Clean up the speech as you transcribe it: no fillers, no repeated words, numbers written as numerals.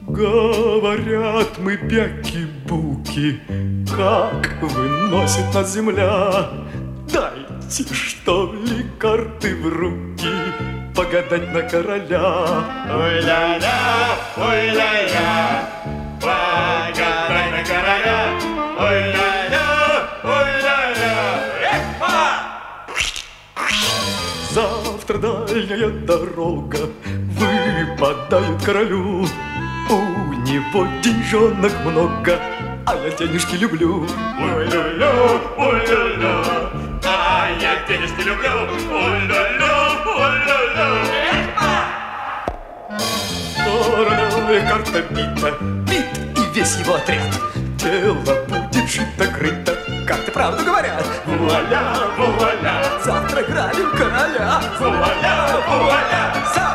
Говорят мы бяки-буки, как выносит нас земля. Дайте, что ли, карты в руки, погадать на короля. Ой-ля-ля, ой-ля-ля, погадай на короля. Ой-ля-ля, ой-ля-ля, Завтра дальняя дорога выпадает королю. У него деньжонок много, а я денежки люблю. ой-ля-ля, ой-ля-ля, а я денежки люблю. Ой-ля-ля, ой-ля-ля. Королевая карта бита, бит и весь его отряд. Дело будет шито-крыто, карты правду говорят. Вуаля, вуаля, Завтра грабим короля. вуаля, вуаля.